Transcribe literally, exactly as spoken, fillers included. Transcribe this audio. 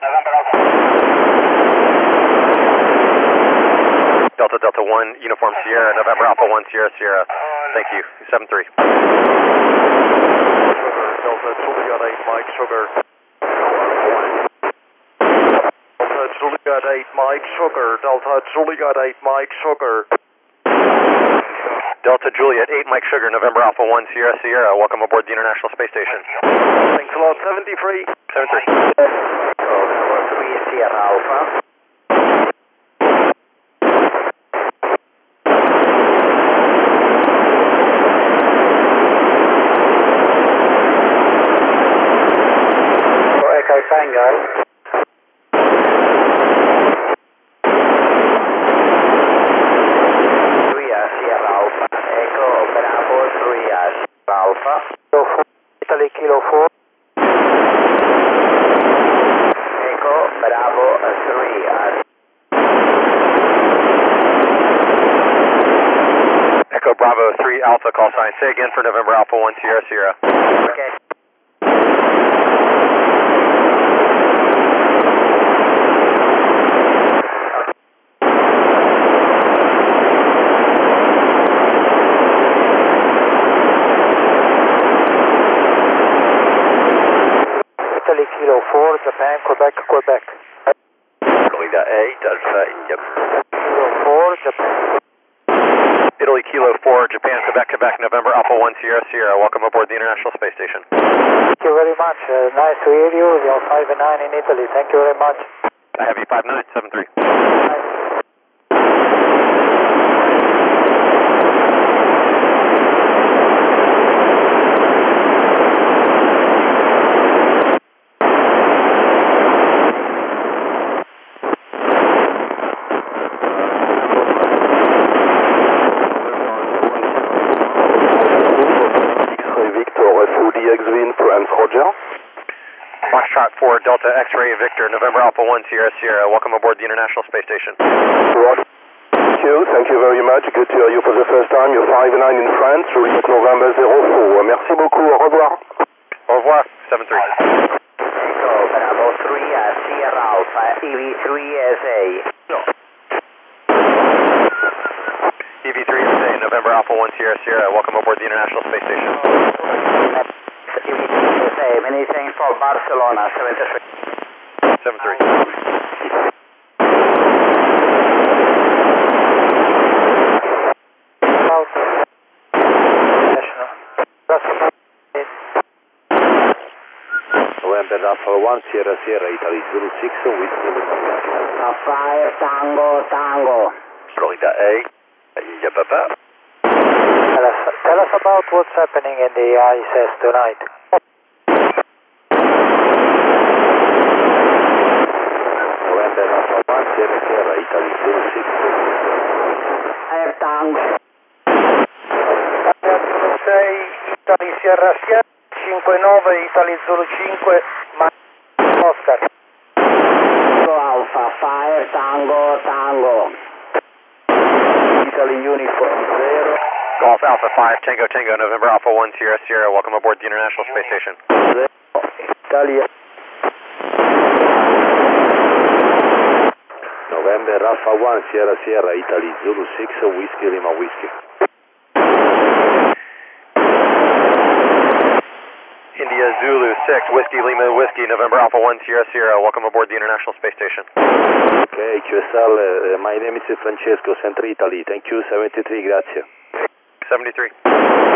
Delta Delta one, Uniform Sierra, November Alpha one, Sierra Sierra. Thank you. seven three. Delta Juliet eight, Mike Sugar. Delta Juliet eight, Mike Sugar. Delta Juliet eight, Mike Sugar. Delta Juliet eight, Mike Sugar, November Alpha one, Sierra Sierra. Welcome aboard the International Space Station. Thanks a lot. seventy-three. seven three. three Sierra Alpha. Echo Tango. three Sierra Alpha. Echo Bravo three Sierra Alpha. Italy Kilo four. Echo Bravo three. Echo Bravo three Alpha call sign. Say again for November Alpha one, Sierra Sierra. Okay. Italy Kilo four, Japan, Quebec, Quebec. Florida eight, Alpha India. Kilo four, Japan. Italy Kilo four, Japan, Quebec, Quebec, November Alpha one, Sierra Sierra. Welcome aboard the International Space Station. Thank you very much. Uh, nice to hear you. You're five and nine in Italy. Thank you very much. I have you five nine seven three. Foxtrot four, Delta X-Ray Victor, November Alpha one, Sierra Sierra. Welcome aboard the International Space Station. Thank you, thank you very much. Good to hear you for the first time. You're five nine in France, Juliet November zero four. Merci beaucoup, au revoir. Au revoir, seven three. Echo Bravo three Sierra Alpha, E V three S A. E V three S A, November Alpha one, Sierra Sierra. Welcome aboard the International Space Station. E V three S A, many thanks for Barcelona, seventy-three. seven three. November Alpha one, Sierra Sierra, Italy zero six, Whiskey Lima. five Tango Tango. Florida eight, India Papa. Tell us, tell us about what's happening in the I S S tonight. November Alpha one, Sierra Sierra, Italy zero six. five Tango. sei, Italy Sierra Sierra, cinque nove, Italy zero cinque, Oscar. Tango Alpha, five Tango Tango. Italy Uniform zero. Golf Alpha five, Tango Tango, November Alpha one, Sierra Sierra. Welcome aboard the International Space Station. Italia. November Alpha one, Sierra Sierra, Italy zero six, Whiskey Lima Whiskey. India Zulu six, Whiskey Lima Whiskey, November Alpha one, Sierra Sierra. Welcome aboard the International Space Station. Okay, Q S L, uh, my name is Francesco, Centro Italy. Thank you, seventy-three, grazie. seventy-three.